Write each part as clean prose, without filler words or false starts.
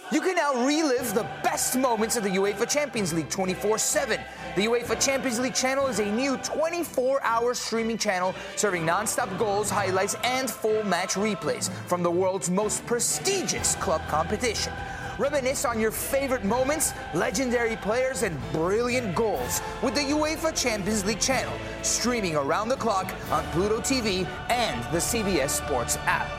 You can now relive the best moments of the UEFA Champions League 24/7. The UEFA Champions League channel is a new 24-hour streaming channel serving non-stop goals, highlights, and full match replays from the world's most prestigious club competition. Reminisce on your favorite moments, legendary players, and brilliant goals with the UEFA Champions League channel, streaming around the clock on Pluto TV and the CBS Sports app.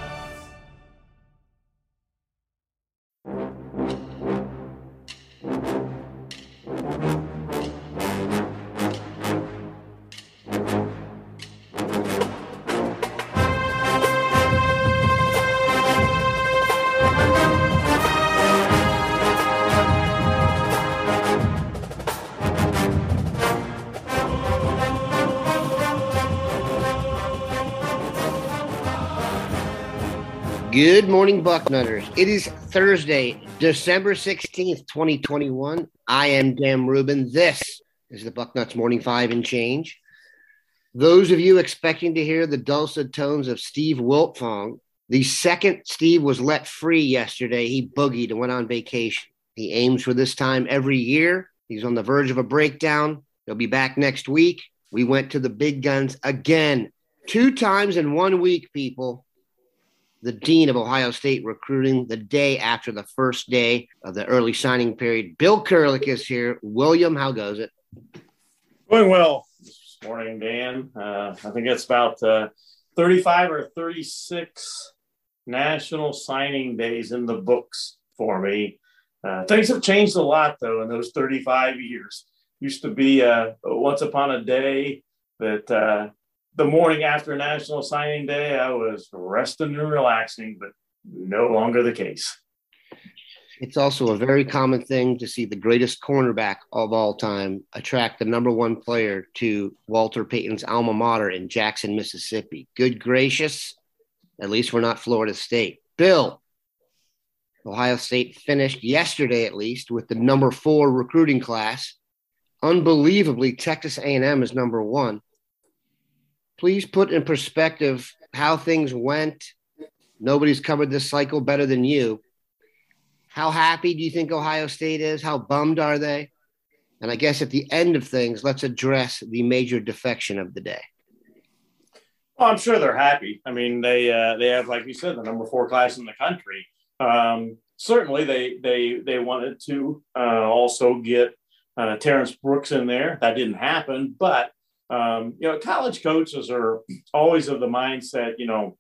Good morning, Bucknutters. It is Thursday, December 16th, 2021. I am Dan Rubin. This is the Bucknuts Morning Five and Change. Those of you expecting to hear the dulcet tones of Steve Wiltfong, the second Steve was let free yesterday, he boogied and went on vacation. He aims for this time every year. He's on the verge of a breakdown. He'll be back next week. We went to the big guns again, 2 times in 1 week, people. The dean of Ohio State recruiting the day after the first day of the early signing period. Bill Kurelic is here. William, how goes it? Going well this morning, Dan. I think it's about 35 or 36 national signing days in the books for me. Things have changed a lot, though, in those 35 years. Used to be once upon a day that the morning after National Signing Day, I was resting and relaxing, but no longer the case. It's also a very common thing to see the greatest cornerback of all time attract the number 1 player to Walter Payton's alma mater in Jackson, Mississippi. Good gracious, at least we're not Florida State. Bill, Ohio State finished yesterday at least with the number 4 recruiting class. Unbelievably, Texas A&M is number 1. Please put in perspective how things went. Nobody's covered this cycle better than you. How happy do you think Ohio State is? How bummed are they? And I guess at the end of things, let's address the major defection of the day. Well, I'm sure they're happy. I mean, they have, like you said, the number 4 class in the country. Certainly, they wanted to also get Terrence Brooks in there. That didn't happen, but college coaches are always of the mindset,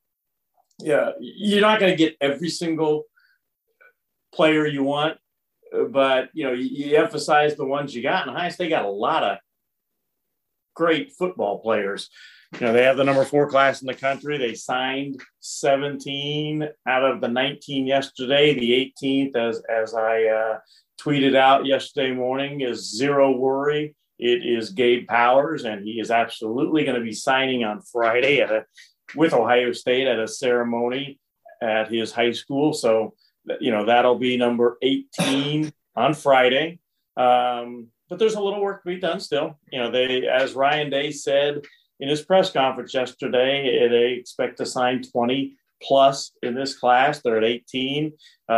you're not going to get every single player you want, but, you emphasize the ones you got. And Ohio State got a lot of great football players. They have the number 4 class in the country. They signed 17 out of the 19 yesterday. The 18th, as I tweeted out yesterday morning, is Zero Worry. It is Gabe Powers, and he is absolutely going to be signing on Friday with Ohio State at a ceremony at his high school. So, that'll be number 18 on Friday. But there's a little work to be done still. As Ryan Day said in his press conference yesterday, they expect to sign 20 plus in this class. They're at 18.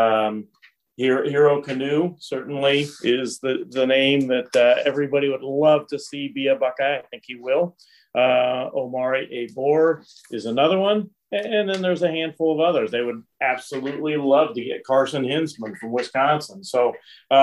Hero Kanu certainly is the name that everybody would love to see be a Buckeye. I think he will. Omari Abor is another one. And then there's a handful of others. They would absolutely love to get Carson Hinsman from Wisconsin. So,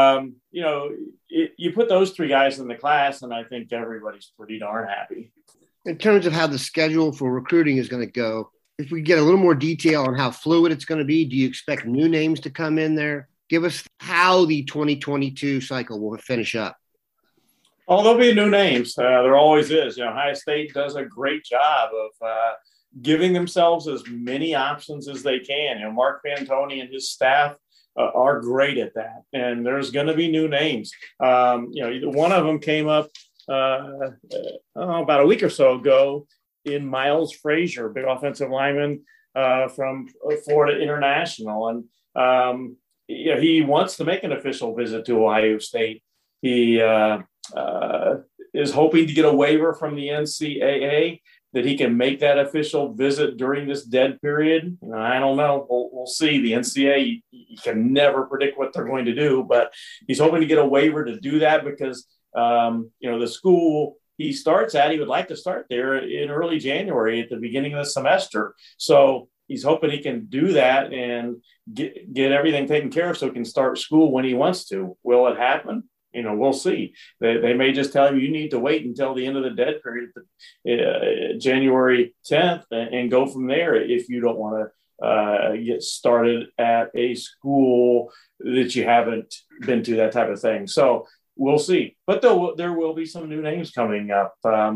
you put those 3 guys in the class, and I think everybody's pretty darn happy. In terms of how the schedule for recruiting is going to go, if we get a little more detail on how fluid it's going to be, do you expect new names to come in there? Give us how the 2022 cycle will finish up. Oh, there'll be new names. There always is. Ohio State does a great job of giving themselves as many options as they can. Mark Fantoni and his staff are great at that. And there's going to be new names. One of them came up about a week or so ago in Miles Frazier, big offensive lineman from Florida International. And, he wants to make an official visit to Ohio State. He is hoping to get a waiver from the NCAA that he can make that official visit during this dead period? I don't know. We'll see. The NCAA, you can never predict what they're going to do, but he's hoping to get a waiver to do that because, the school he starts at, he would like to start there in early January at the beginning of the semester. So he's hoping he can do that and get everything taken care of so he can start school when he wants to. Will it happen? We'll see. They may just tell him you need to wait until the end of the dead period, January 10th, and go from there if you don't want to get started at a school that you haven't been to, that type of thing. So we'll see. But there will be some new names coming up.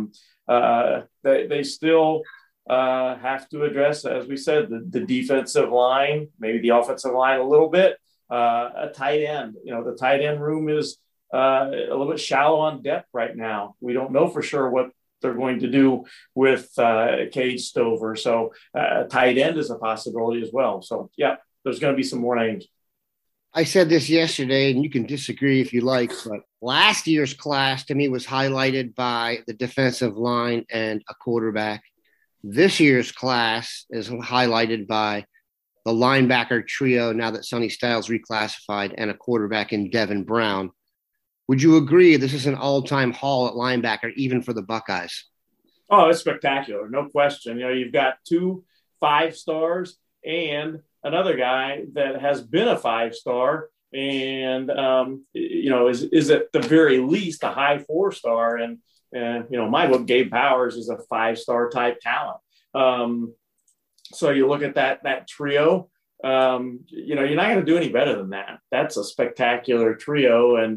They still have to address, as we said, the defensive line, maybe the offensive line a little bit, a tight end. The tight end room is a little bit shallow on depth right now. We don't know for sure what they're going to do with Cade Stover. So tight end is a possibility as well. So, yeah, there's going to be some more names. I said this yesterday, and you can disagree if you like, but last year's class to me was highlighted by the defensive line and a quarterback. This year's class is highlighted by the linebacker trio, now that Sonny Styles reclassified, and a quarterback in Devin Brown. Would you agree this is an all-time haul at linebacker, even for the Buckeyes? Oh, it's spectacular. No question. You've got 2 5-stars and another guy that has been a 5-star and, is at the very least a high 4-star. And my book, Gabe Powers is a 5-star type talent. So you look at that trio, you're not going to do any better than that. That's a spectacular trio. And,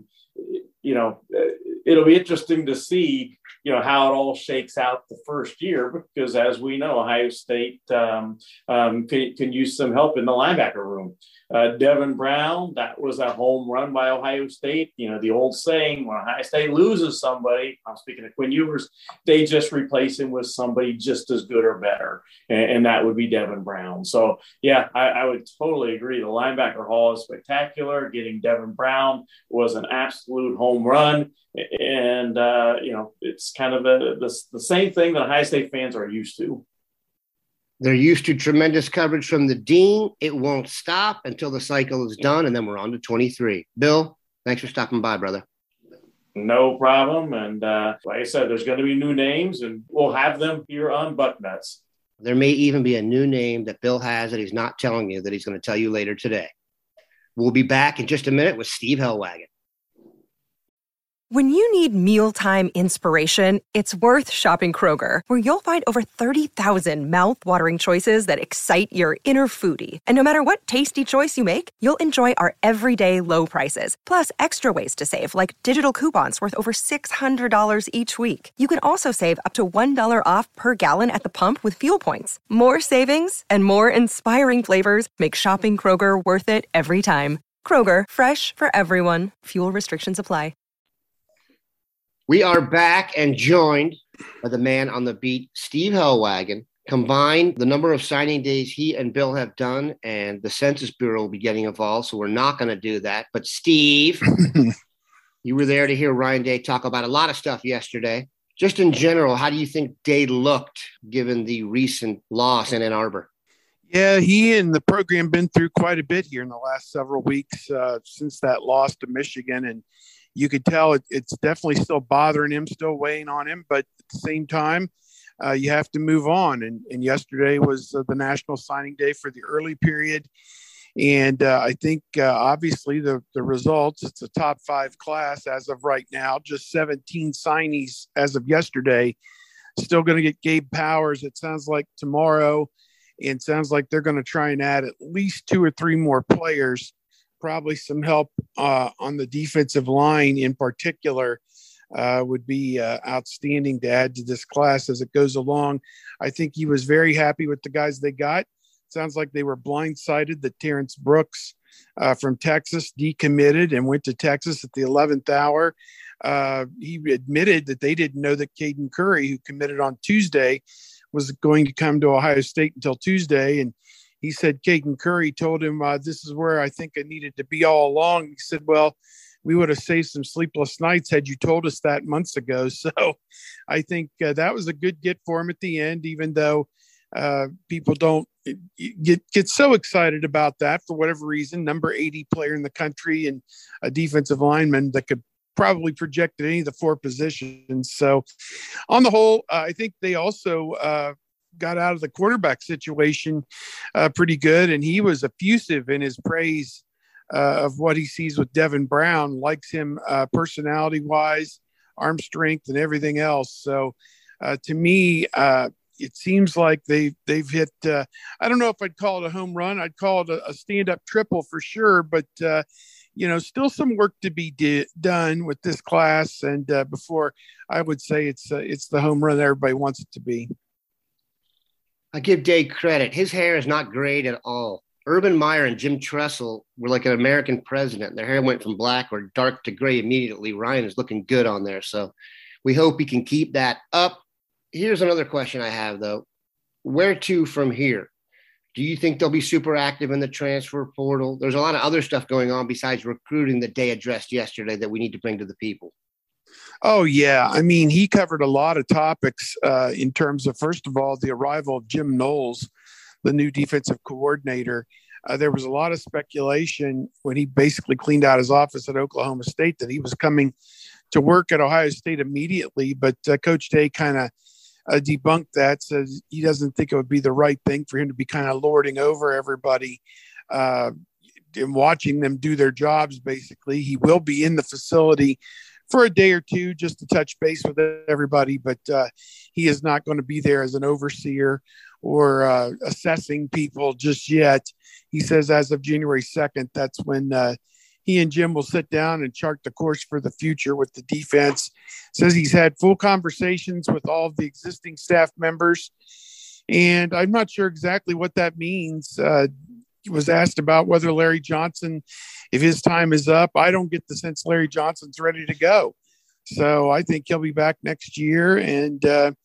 it'll be interesting to see, how it all shakes out the first year, because as we know, Ohio State can use some help in the linebacker room. Devin Brown, that was a home run by Ohio State. The old saying, when Ohio State loses somebody, I'm speaking of Quinn Ewers, they just replace him with somebody just as good or better. And that would be Devin Brown. So, yeah, I would totally agree. The linebacker haul is spectacular. Getting Devin Brown was an absolute home run. And, it's kind of the same thing that Ohio State fans are used to. They're used to tremendous coverage from the dean. It won't stop until the cycle is done, and then we're on to 23. Bill, thanks for stopping by, brother. No problem. And like I said, there's going to be new names, and we'll have them here on Bucknuts. There may even be a new name that Bill has that he's not telling you, that he's going to tell you later today. We'll be back in just a minute with Steve Hellwagon. When you need mealtime inspiration, it's worth shopping Kroger, where you'll find over 30,000 mouth-watering choices that excite your inner foodie. And no matter what tasty choice you make, you'll enjoy our everyday low prices, plus extra ways to save, like digital coupons worth over $600 each week. You can also save up to $1 off per gallon at the pump with fuel points. More savings and more inspiring flavors make shopping Kroger worth it every time. Kroger, fresh for everyone. Fuel restrictions apply. We are back and joined by the man on the beat, Steve Hellwagon. Combine the number of signing days he and Bill have done, and the Census Bureau will be getting involved, so we're not going to do that. But Steve, you were there to hear Ryan Day talk about a lot of stuff yesterday. Just in general, how do you think Day looked given the recent loss in Ann Arbor? Yeah, he and the program been through quite a bit here in the last several weeks since that loss to Michigan, and you could tell it's definitely still bothering him, still weighing on him. But at the same time, you have to move on. And yesterday was the National Signing Day for the early period. And I think, obviously, the results, it's a top 5 class as of right now, just 17 signees as of yesterday. Still going to get Gabe Powers, it sounds like, tomorrow. And sounds like they're going to try and add at least 2 or 3 more players. Probably some help on the defensive line in particular would be outstanding to add to this class as it goes along. I think he was very happy with the guys they got. Sounds like they were blindsided that Terrence Brooks from Texas decommitted and went to Texas at the 11th hour. He admitted that they didn't know that Caden Curry, who committed on Tuesday, was going to come to Ohio State until Tuesday. And he said Caden Curry told him, this is where I think I needed to be all along. He said, well, we would have saved some sleepless nights had you told us that months ago. So I think that was a good get for him at the end, even though people don't get so excited about that for whatever reason. Number 80 player in the country and a defensive lineman that could probably project at any of the 4 positions. So on the whole, I think they also got out of the quarterback situation pretty good. And he was effusive in his praise of what he sees with Devin Brown, likes him personality wise, arm strength and everything else. So to me, it seems like they've hit, I don't know if I'd call it a home run. I'd call it a stand-up triple for sure. But, still some work to be done with this class. And before I would say it's the home run everybody wants it to be. I give Dave credit. His hair is not great at all. Urban Meyer and Jim Tressel were like an American president. Their hair went from black or dark to gray immediately. Ryan is looking good on there. So we hope he can keep that up. Here's another question I have, though. Where to from here? Do you think they'll be super active in the transfer portal? There's a lot of other stuff going on besides recruiting that they addressed yesterday that we need to bring to the people. Oh, yeah. I mean, he covered a lot of topics in terms of, first of all, the arrival of Jim Knowles, the new defensive coordinator. There was a lot of speculation when he basically cleaned out his office at Oklahoma State that he was coming to work at Ohio State immediately. But Coach Day kind of debunked that, says he doesn't think it would be the right thing for him to be kind of lording over everybody and watching them do their jobs. Basically, he will be in the facility for a day or two just to touch base with everybody, but he is not going to be there as an overseer or assessing people just yet. He says as of January 2nd, that's when he and Jim will sit down and chart the course for the future with the defense. Says he's had full conversations with all of the existing staff members, and I'm not sure exactly what that means. He was asked about whether Larry Johnson, if his time is up. I don't get the sense Larry Johnson's ready to go. So I think he'll be back next year, and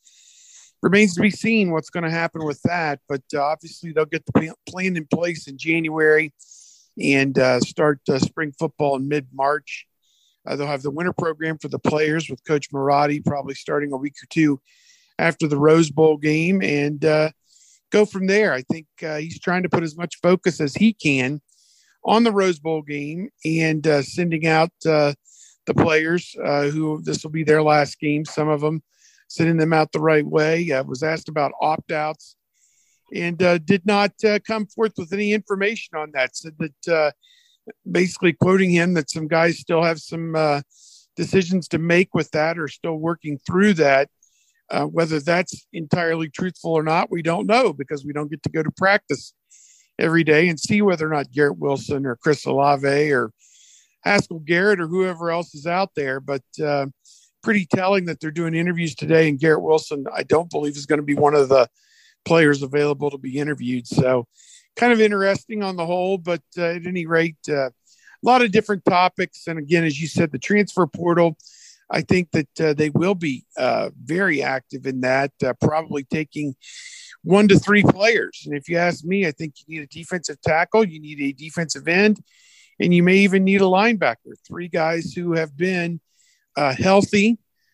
remains to be seen what's going to happen with that. But obviously they'll get the plan in place in January and start spring football in mid-March. They'll have the winter program for the players with Coach Marotti probably starting a week or two after the Rose Bowl game, and go from there. I think he's trying to put as much focus as he can on the Rose Bowl game and sending out the players who this will be their last game, some of them, sending them out the right way. Was asked about opt-outs and did not come forth with any information on that. Said that basically quoting him that some guys still have some decisions to make with that or still working through that. Whether that's entirely truthful or not, we don't know because we don't get to go to practice every day and see whether or not Garrett Wilson or Chris Olave or Haskell Garrett or whoever else is out there. But pretty telling that they're doing interviews today, and Garrett Wilson, I don't believe, is going to be one of the players available to be interviewed. So kind of interesting on the whole, but at any rate, a lot of different topics. And again, as you said, the transfer portal, I think that they will be very active in that, probably taking 1 to 3 players. And if you ask me, I think you need a defensive tackle, you need a defensive end, and you may even need a linebacker. 3 guys who have been healthy,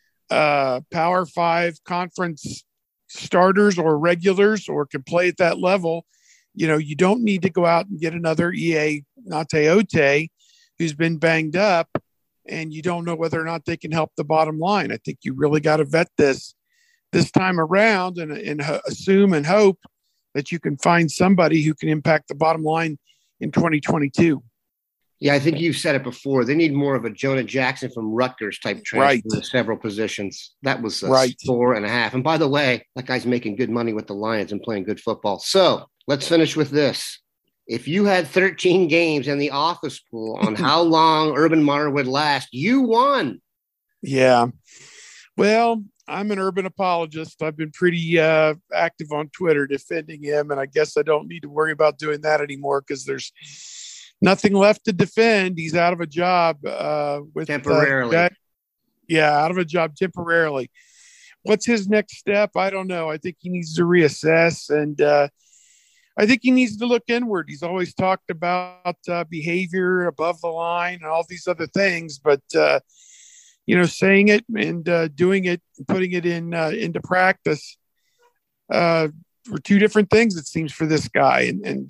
Power 5 conference starters or regulars or can play at that level. You know, you don't need to go out and get another EA Nateote who's been banged up and you don't know whether or not they can help the bottom line. I think you really got to vet this time around and assume and hope that you can find somebody who can impact the bottom line in 2022. Yeah, I think you've said it before. They need more of a Jonah Jackson from Rutgers type transfer in several positions. That was a store and a half. And by the way, that guy's making good money with the Lions and playing good football. So let's finish with this. If you had 13 games in the office pool on how long Urban Meyer would last, you won. Yeah. Well, I'm an Urban apologist. I've been pretty active on Twitter defending him, and I guess I don't need to worry about doing that anymore because there's nothing left to defend. He's out of a job with temporarily. Out of a job temporarily. What's his next step? I don't know. I think he needs to reassess. And I think he needs to look inward. He's always talked about behavior above the line and all these other things, but saying it and doing it, and putting it into practice were two different things, it seems, for this guy. And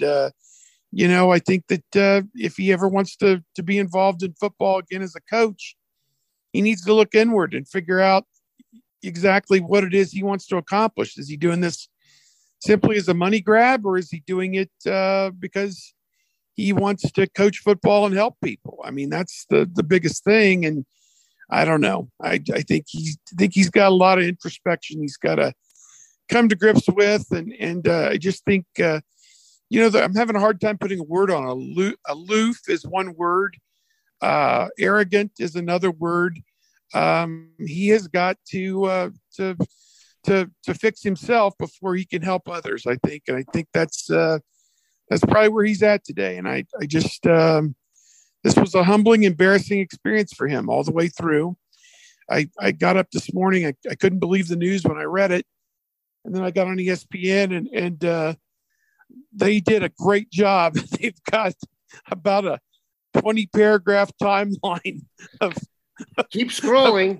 I think that if he ever wants to be involved in football again as a coach, he needs to look inward and figure out exactly what it is he wants to accomplish. Is he doing this simply as a money grab, or is he doing it because he wants to coach football and help people? I mean, that's the biggest thing. And I don't know. I think he's got a lot of introspection he's got to come to grips with. And I just think, I'm having a hard time putting a word on it. Aloof is one word. Arrogant is another word. He has got to fix himself before he can help others, I think. And I think that's probably where he's at today. And I just, this was a humbling, embarrassing experience for him all the way through. I got up this morning. I couldn't believe the news when I read it. And then I got on ESPN and they did a great job. They've got about a 20 paragraph timeline of keep scrolling.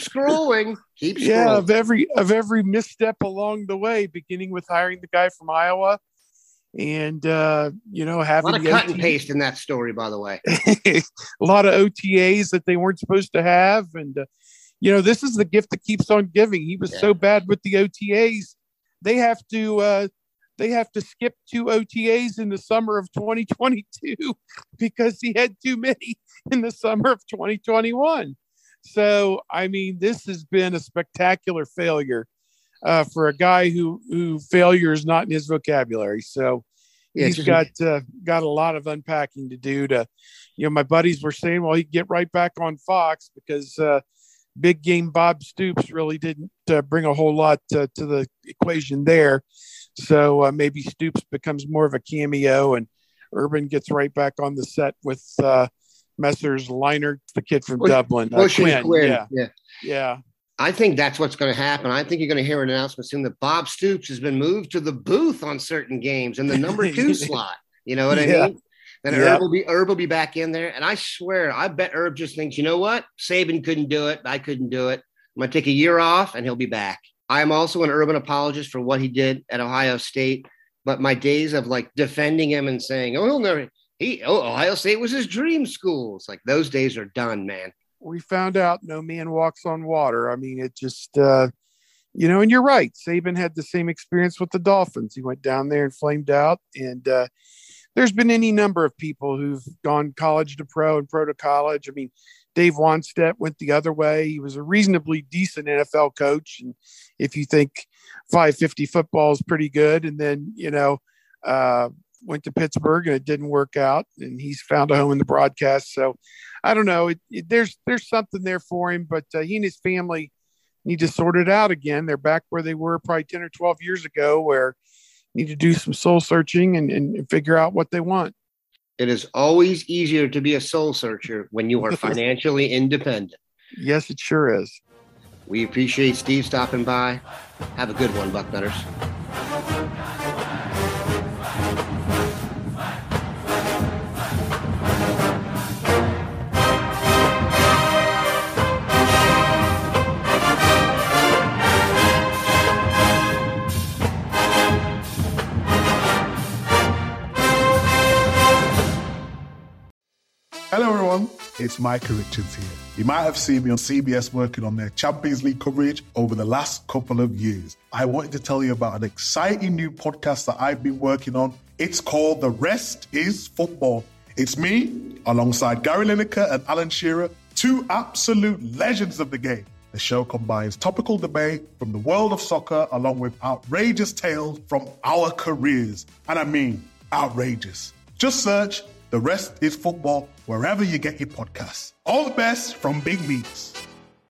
Yeah, of every misstep along the way, beginning with hiring the guy from Iowa, and having a lot of cut and paste in that story, by the way. A lot of OTAs that they weren't supposed to have, and this is the gift that keeps on giving. He was so bad with the OTAs, they have to skip 2 OTAs in the summer of 2022 because he had too many in the summer of 2021. So, I mean, this has been a spectacular failure for a guy who failure is not in his vocabulary. So he's got a lot of unpacking to do to, my buddies were saying, well, he'd get right back on Fox because big game Bob Stoops really didn't bring a whole lot to the equation there. So maybe Stoops becomes more of a cameo and Urban gets right back on the set with Messrs. Leinart, the kid from Dublin. Quinn. Yeah. I think that's what's going to happen. I think you're going to hear an announcement soon that Bob Stoops has been moved to the booth on certain games in the number 2 slot. You know what I mean? Then Herb will be back in there. And I swear, I bet Herb just thinks, you know what? Saban couldn't do it. I couldn't do it. I'm going to take a year off and he'll be back. I am also an Urban apologist for what he did at Ohio State. But my days of defending him and saying, Ohio State was his dream school. It's like those days are done, man. We found out no man walks on water. I mean, it just, and you're right. Saban had the same experience with the Dolphins. He went down there and flamed out. And there's been any number of people who've gone college to pro and pro to college. I mean, Dave Wannstedt went the other way. He was a reasonably decent NFL coach. And if you think 550 football is pretty good, and then, went to Pittsburgh and it didn't work out, and he's found a home in the broadcast. So I don't know. There's something there for him, but he and his family need to sort it out again. They're back where they were probably 10 or 12 years ago, where need to do some soul searching and figure out what they want. It is always easier to be a soul searcher when you are financially independent. Yes, it sure is. We appreciate Steve stopping by. Have a good one, Bucknutters. Hello everyone, it's Micah Richards here. You might have seen me on CBS working on their Champions League coverage over the last couple of years. I wanted to tell you about an exciting new podcast that I've been working on. It's called The Rest is Football. It's me, alongside Gary Lineker and Alan Shearer, 2 absolute legends of the game. The show combines topical debate from the world of soccer along with outrageous tales from our careers. And I mean outrageous. Just search The Rest is Football wherever you get your podcasts. All the best from Big Meats.